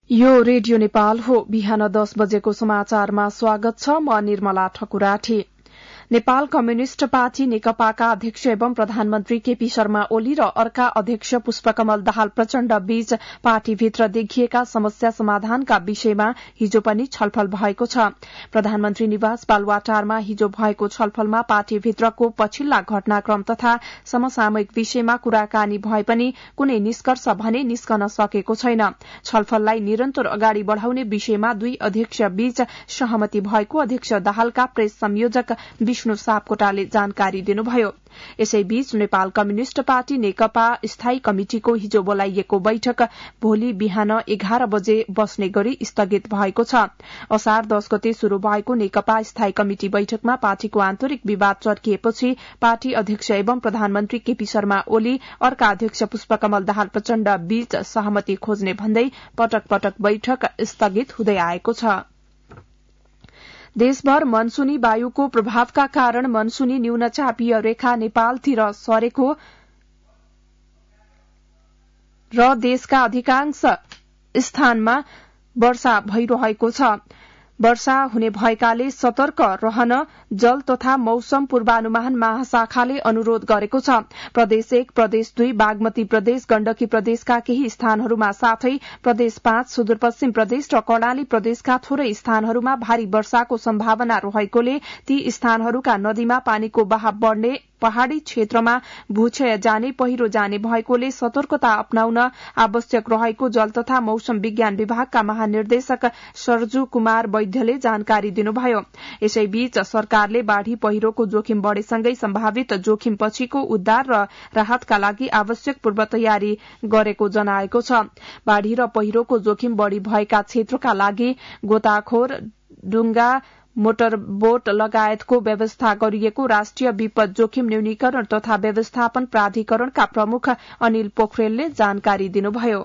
यो रेडियो नेपाल हो। बिहान 10 बजेको समाचारमा स्वागत छ। म निर्मला ठकुराठी। नेपाल कम्युनिष्ट पार्टी नेकपाका अध्यक्ष एवं प्रधानमन्त्री केपी शर्मा ओली र अर्का अध्यक्ष पुष्पकमल दाहाल प्रचण्ड बीच पार्टीभित्र देखिएका समस्या समाधानका विषयमा हिजो पनि छलफल भएको छ। प्रधानमन्त्री निवास बालुवाटारमा हिजो भएको छलफलमा पार्टीभित्रको पछिल्ला घटनाक्रम तथा समसामयिक विषयमा कुराकानी भए पनि कुनै निष्कर्ष भने निस्कन सकेको छैन। छलफललाई निरन्तर अगाडि बढ़ाउने विषयमा दुई अध्यक्ष बीच सहमति भएको अध्यक्ष दाहालका प्रेस संयोजक विष्णु सापकोटाले जानकारी दिनुभयो। यसैबीच नेपाल कम्युनिष्ट पार्टी नेकपा स्थायी कमिटिको हिजो बोलाइएको बैठक भोलि बिहान 11 बजे बस्ने गरी स्थगित भएको छ। असार 10 गते शुरू भएको नेकपा स्थायी कमिटि बैठकमा पार्टीको आन्तरिक विवाद चर्किएपछि पार्टी अध्यक्ष एवं प्रधानमन्त्री केपी शर्मा ओली अर्का अध्यक्ष पुष्पकमल दाहाल प्रचण्ड बीच सहमति खोज्ने भन्दै पटक पटक बैठक स्थगित हुँदै आएको छ। देशभर मनसूनी वायुको प्रभावका कारण मनसूनी न्यूनचापीय रेखा नेपालतिर सरेको र देशका अधिकांश स्थानमा वर्षा भइरहेको छ। वर्षा हुने भएकाले सतर्क रहन जल तथा मौसम पूर्वानुमान महाशाखाले अनुरोध गरेको छ। प्रदेश 1, प्रदेश 2, बागमती प्रदेश, गण्डकी प्रदेशका केही स्थानहरूमा साथै प्रदेश 5, सुदूरपश्चिम प्रदेश र कर्णाली प्रदेशका थोरै स्थानहरूमा भारी वर्षाको सम्भावना रहेकोले ती स्थानहरूका नदीमा पानीको बहाव बढ़ने, पहाड़ी क्षेत्रमा भूक्षय जाने, पहिरो जाने भएकोले सतर्कता अपनाउन आवश्यक रहेको जल तथा मौसम विज्ञान विभागका महानिर्देशक सरजू कुमार वैद्यले जानकारी दिनुभयो। यसैबीच सरकारले बाढ़ी पहिरोको जोखिम बढ़ेसँगै सम्भावित जोखिम पछिको उद्धार र राहतका लागि आवश्यक पूर्व तयारी गरेको जनाएको छ। बाढ़ी र पहिरोको जोखिम बढ़ी भएका क्षेत्रका लागि गोताखोर, डुंगा, मोटर बोट लगायतको व्यवस्था गरिएको राष्ट्रिय विपद जोखिम न्यूनीकरण तथा व्यवस्थापन प्राधिकरणका प्रमुख अनिल पोखरेलले जानकारी दिनुभयो।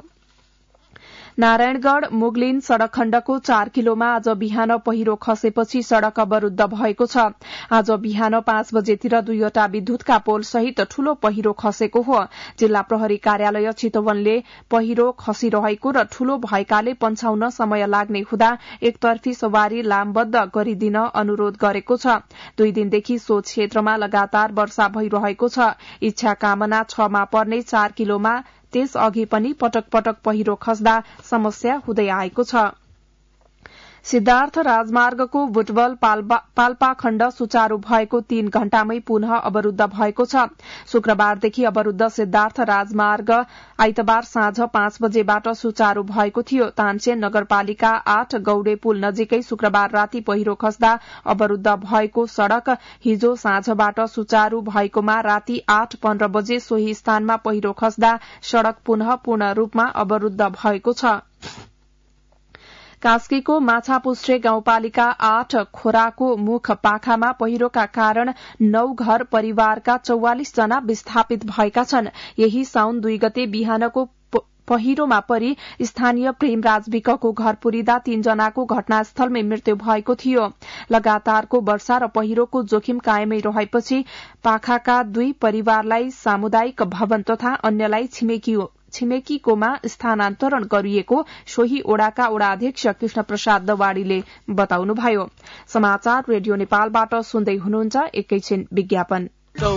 नारायणगढ़ मुगलिन सड़क खण्डको 4 किलोमा आज बिहान पहिरो खसेपछि सड़क अवरूद्ध भएको छ। आज बिहान 5 बजेतिर 2वटा विद्युतका पोल सहित ठूलो पहिरो खसेको हो। जिल्ला प्रहरी कार्यालय चितवनले पहिरो खसिरहेको र ठूलो भएकाले पन्छाउन समय लाग्ने हुँदा एकतर्फी सवारी लामबद्ध गरिदिन अनुरोध गरेको छ। 2 दिनदेखि सो क्षेत्रमा लगातार वर्षा भइरहेको छ। इच्छा कामना 6 मा पर्ने 4 किलोमा त्यस अघि पनि पटक पटक पहिरो खस्दा समस्या हुँदै आएको छ। सिद्धार्थ राजमार्गको बुटवल पाल्पा खण्ड सुचारू भएको 3 घण्टामै पुनः अवरूद्ध भएको छ। शुक्रबारदेखि अवरूद्ध सिद्धार्थ राजमार्ग आइतबार साँझ 5 बजेबाट सुचारू भएको थियो। तानसेन नगरपालिका 8 गौडे पुल नजिकै शुक्रबार राति पहिरो खस्दा अवरूद्ध भएको सड़क हिजो साँझबाट सुचारू भएकोमा राति 8:15 बजे सोही स्थानमा पहिरो खस्दा सड़क पुनः पूर्ण रूपमा अवरूद्ध भएको छ। कास्कीको माछापुच्छ्रे गाउँपालिका 8 खोराको मुख पाखामा पहिरोका कारण 9 घर परिवारका 44 जना विस्थापित भएका छन्। यही साउन 2 गते बिहानको पहिरोमा परि स्थानीय प्रेमराज विकको घर पुरिदा 3 जनाको घटनास्थलमै मृत्यु भएको थियो। लगातारको वर्षा र पहिरोको जोखिम कायमै रहेपछि पाखाका 2 परिवारलाई सामुदायिक भवन तथा अन्यलाई छिमेकीकोमा स्थानान्तरण गरिएको सोही ओडाका ओडा अध्यक्ष कृष्ण प्रसाद दवाड़ीले बताउनुभयो। समाचार रेडियो नेपालबाट सुन्दै हुनुहुन्छ। एकैछिन विज्ञापन।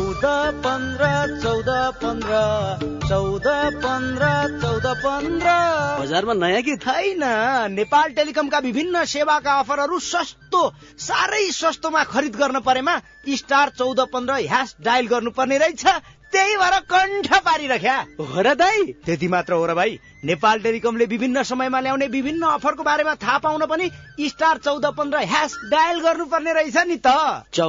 14-15 बजारमा नयाँ कि छैन? नेपाल टेलिकमका विभिन्न सेवाका अफरहरू सस्तो, साह्रै सस्तोमा खरिद गर्न परेमा स्टार 1415 # डायल गर्नुपर्ने रहेछ। त्यही भएर कण्ठ पारिरख्या हो र दाइ। त्यति मात्र हो र भाइ, नेपाल टेलिकमले विभिन्न समयमा ल्याउने विभिन्न अफरको बारेमा थाहा पाउन पनि स्टार 1415 # डायल गर्नुपर्ने रहेछ नि त।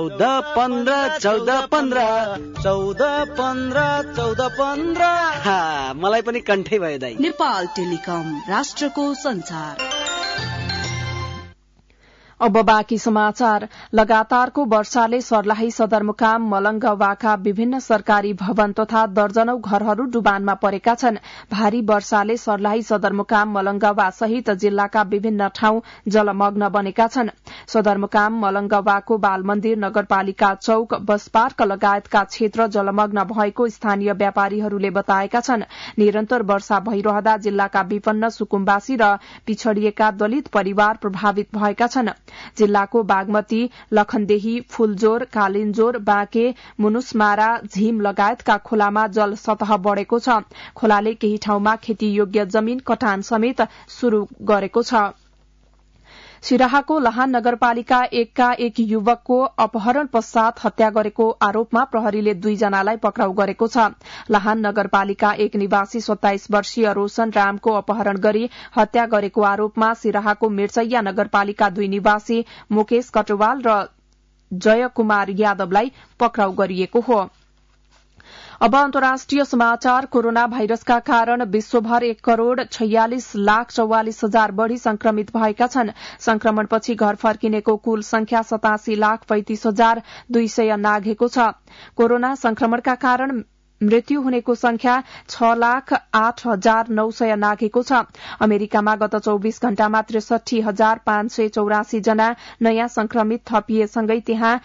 14-15 मलाई पनि कण्ठै भयो दाइ। नेपाल टेलिकम, राष्ट्रको संचार। अब बाँकी समाचार। लगातारको वर्षाले सर्लाही सदरमुकाम मलंगवाका विभिन्न सरकारी भवन तथा दर्जनौं घरहरू डुबानमा परेका छन्। भारी वर्षाले सर्लाही सदरमुकाम मलंगवा सहित जिल्लाका विभिन्न ठाउँ जलमग्न बनेका छन्। सदरमुकाम मलंगवाको बालमन्दिर, नगरपालिका चौक, बस पार्क लगायतका क्षेत्र जलमग्न भएको स्थानीय व्यापारीहरूले बताएका छन्। निरन्तर वर्षा भइरहँदा जिल्लाका विपन्न सुकुम्बासी र पिछड़िएका दलित परिवार प्रभावित भएका छन्। जिल्लाको बागमती, लखनदेही, फूलजोर, कालिन्जोर, बाँके, मुनुसमारा, झिम लगायतका खोलामा जल सतह बढ़ेको छ। खोलाले केही ठाउँमा खेतीयोग्य जमीन कटान समेत शुरू गरेको छ। सिराहाको लहान नगरपालिका 1 का एक युवकको अपहरण पश्चात हत्या गरेको आरोपमा प्रहरीले 2 जनालाई पक्राउ गरेको छ। लहान नगरपालिका 1 निवासी 27 वर्षीय रोशन रामको अपहरण गरी हत्या गरेको आरोपमा सिराहाको मिर्चैया नगरपालिका 2 निवासी मुकेश कटवाल र जयकुमार यादवलाई पक्राउ गरिएको हो। अब अन्तर्राष्ट्रिय समाचार। कोरोना भाइरसका कारण विश्वभर 1,46,44,000 बढ़ी संक्रमित भएका छन्। संक्रमणपछि घर फर्किनेको कुल संख्या 87,35,200 नाघेको छ। कोरोना संक्रमणका कारण मृत्यु हुनेको संख्या 6,08,900 नाघेको छ। अमेरिकामा गत 24 घण्टामा 63,584 जना नयाँ संक्रमित थपिएसँगै त्यहाँ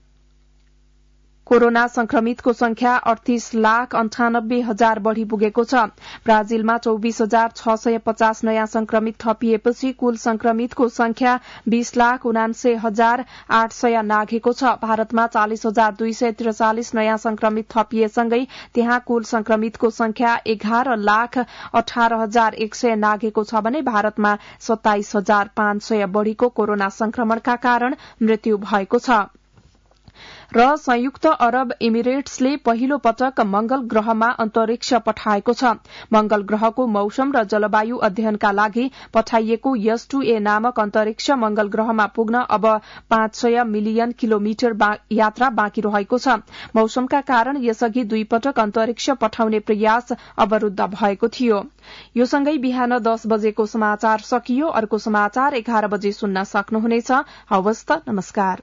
कोरोना संक्रमितको संख्या 38,98,000 बढ़ी पुगेको छ। ब्राजिलमा 24,650 नयाँ संक्रमित थपिएपछि कुल संक्रमितको संख्या 20,79,800 नाघेको छ। भारतमा 40,243 नयाँ संक्रमित थपिएसँगै त्यहाँ कुल संक्रमितको संख्या 11,18,100 नाघेको छ भने भारतमा 27,500 बढ़ीको कोरोना संक्रमणका कारण मृत्यु भएको छ। र संयुक्त अरब इमिरेट्सले पहिलो पटक मंगल ग्रहमा अन्तरिक्ष पठाएको छ। मंगल ग्रहको मौसम र जलवायु अध्ययनका लागि पठाइएको S2A नामक अन्तरिक्ष मंगल ग्रहमा पुग्न अब 500 मिलियन किलोमिटर यात्रा बाँकी रहेको छ। मौसमका कारण यसअघि 2 पटक अन्तरिक्ष पठाउने प्रयास अवरूद्ध भएको थियो। यो सँगै बिहान 10 बजेको समाचार सकियो। अर्को समाचार 11 बजे सुन्न सक्नुहुनेछ। हवस् त, नमस्कार।